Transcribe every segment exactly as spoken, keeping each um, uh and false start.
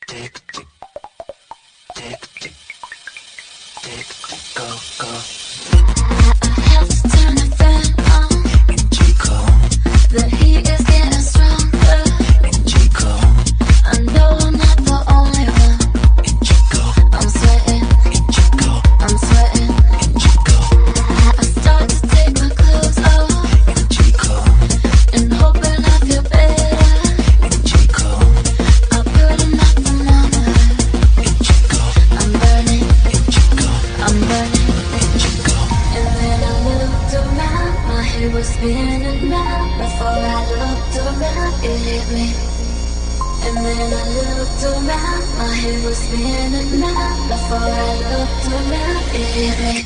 tick, tick, tick, tick, tick, go, go. I have to turn the fan on. In Chico, The heat is getting stronger. in Chico, I know I'm not the only one. in Chico, I'm sweating, in Chico, I'm sweating. in Chico, I start to take my clothes off in Chico, and hoping I feel better. in Chico, I put on my thermometer. in Chico, I'm burning, in Chico, I'm burning. in Chico. And then I looked around, my head was spinning round. Before I looked around, it hit me. And then I looked around, my head was spinning round. Before I looked around, it hit me.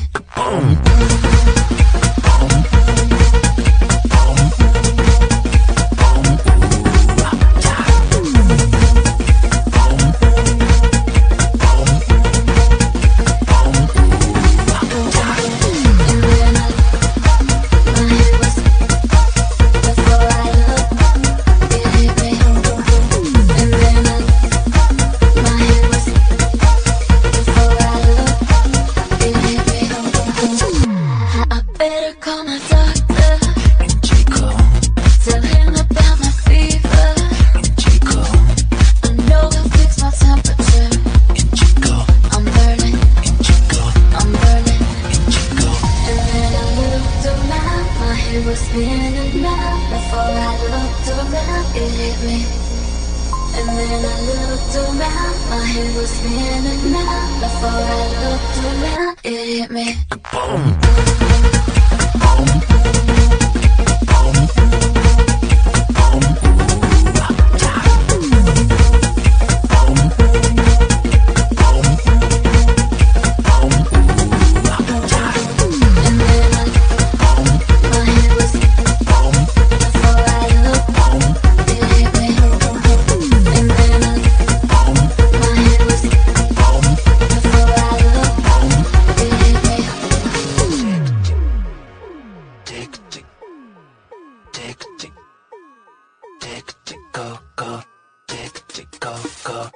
And then I, my head was, before I looked, it hit me. And then I, my head was, before I looked, it hit me. I better call my doctor, In Chico, tell him about my fever. in Chico, I know he'll fix my temperature. in Chico, I'm burning, in Chico, I'm burning. in Chico, And then I looked around, my head was spinning round. Before I looked around, it hit me. And then I looked around, my head was spinning round. Before I looked around, it hit me. And then I, my head was, before I looked, it hit me. And then I, my head was, before I looked, it hit me. tick, tick, tick, tick, tick, tick, go, go, tick, tick, go, go.